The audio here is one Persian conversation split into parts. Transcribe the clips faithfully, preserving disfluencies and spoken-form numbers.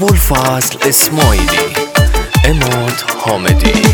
ابوالفضل اسماعیلی، عماد حامدی.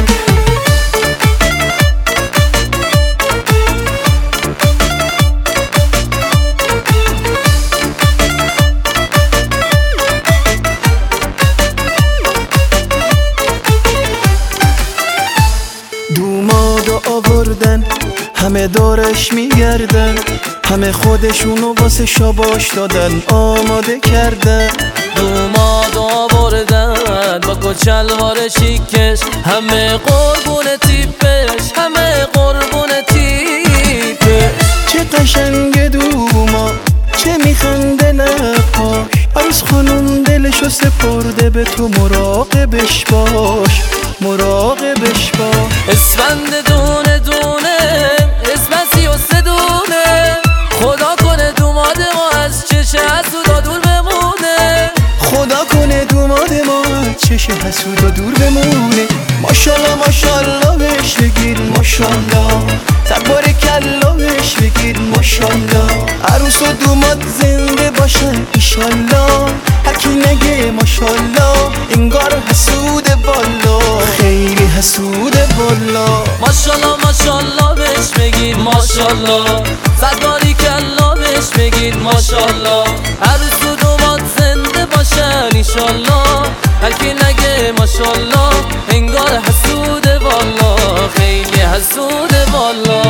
دومادو آوردن همه دارش میگردن، همه خودشونو واسه شاباش دادن آماده کردن. دومادو آوردن با کچلوار شیکش، همه قربون تیپش، همه قربون تیپش. چه قشنگ دوما، چه میخنده لباش، عروس خانم دلشو سپرده به تو، مراقبش باش، مراقبش باش. اسفند دونه دونه، اسم سی و سه دونه، خدا کنه دوماد ما از چش حسودا دور بمونه. خدا کنه دوماد ما از چش حسودا دور بمونه. ماشالله ماشالله بهش بگید ماشالله، تبارکالله بهش بگید ماشالله. عروس و دوماد زنده باشن ایشالله، هرکی نگه ماشالله انگار حسود بالا، خیلی حسود بالا. ماشالله ماشالله بهش بگید ماشالله، تبارکالله بهش بگید ماشالله. عروس و دوماد زنده باشن ایشالله، هرکی نگه ماشالله انگار حسود بالا، خیلی حسود بالا.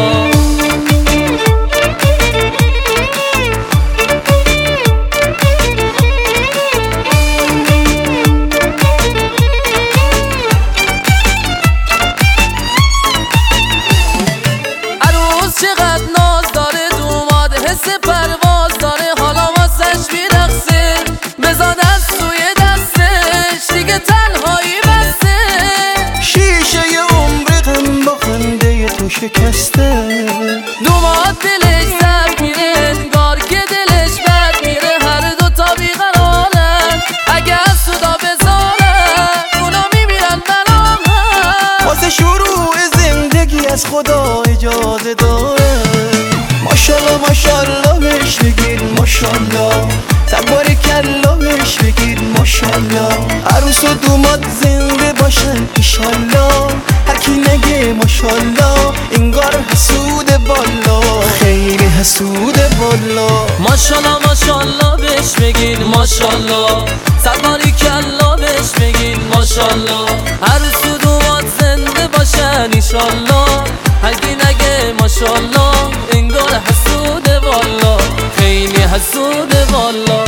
چقدر ناز داره دوماد، حس پرواز داره، حالا واسش میرقصه، بزا دست توی دستش، دیگه تنهایی بسته. شیشه ی عمر غم با خنده تو شکسته. دوماد دلش زد میره، انگار که دلش بد میره، هر دو تا بیقرارن، اگه از صدا بذارن اونا میمیرن ملامن. واسه شروع زندگی از خدا اجازه داره. ماشالله ماشالله بهش بگید ماشالله، تبارکالله بهش بگید ماشالله. عروس و دوماد زنده باشن ایشالله، هرکی نگه ماشالله انگار حسود بالا، خیلی حسود بالا. ماشالله ماشالله بهش بگید ماشالله، تبارکالله بهش بگید ماشالله. عروس و دوماد زنده باشن ایشالله، هرکی نگه ماشالله انگار حسود بالا، خیلی حسود بالا.